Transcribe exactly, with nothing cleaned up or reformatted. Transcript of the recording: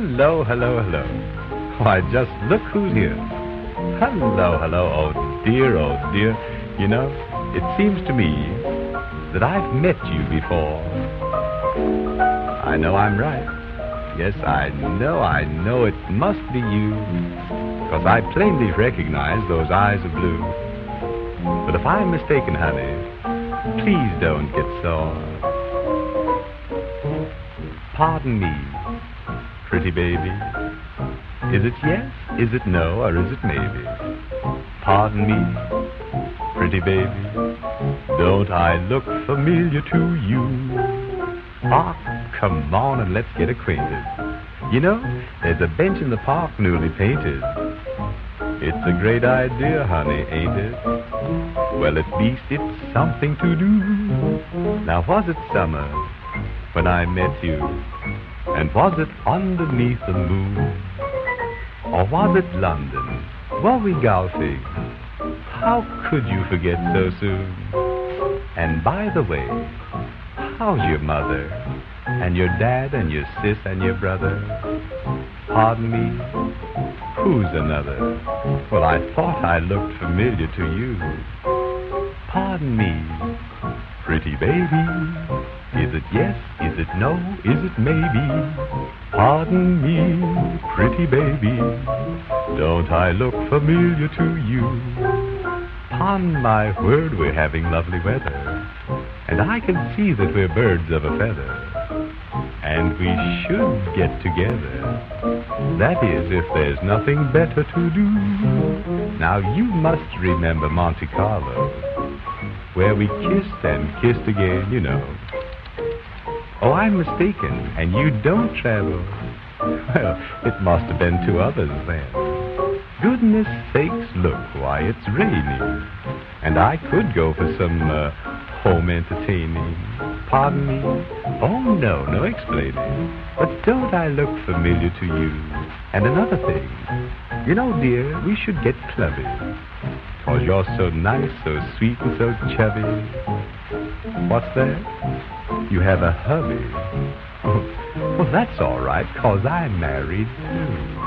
Hello, hello, hello. Why, just look who's here. Hello, hello, oh dear, oh dear. You know, it seems to me that I've met you before. I know I'm right. Yes, I know, I know it must be you. Because I plainly recognize those eyes of blue. But if I'm mistaken, honey, please don't get sore. Pardon me, pretty baby. Is it yes, is it no, or is it maybe? Pardon me, pretty baby. Don't I look familiar to you? Ah, come on and let's get acquainted. You know, there's a bench in the park newly painted. It's a great idea, honey, ain't it? Well, at least it's something to do. Now, was it summer when I met you? And was it underneath the moon? Or was it London? Were we golfing? How could you forget so soon? And by the way, how's your mother? And your dad and your sis and your brother? Pardon me, who's another? Well, I thought I looked familiar to you. Pardon me, pretty baby. Is it yes, is it no, is it maybe? Pardon me, pretty baby. Don't I look familiar to you? Upon my word, we're having lovely weather. And I can see that we're birds of a feather. And we should get together. That is, if there's nothing better to do. Now you must remember Monte Carlo, where we kissed and kissed again, you know. Oh, I'm mistaken, and you don't travel. Well, it must have been two others then. Goodness sakes, look, why, it's raining. And I could go for some uh, home entertaining. Pardon me? Oh, no, no explaining. But don't I look familiar to you? And another thing, you know, dear, we should get clubby. 'Cause you're so nice, so sweet, and so chubby. What's that? You have a hubby. Oh, well, that's all right, 'cause I'm married, too.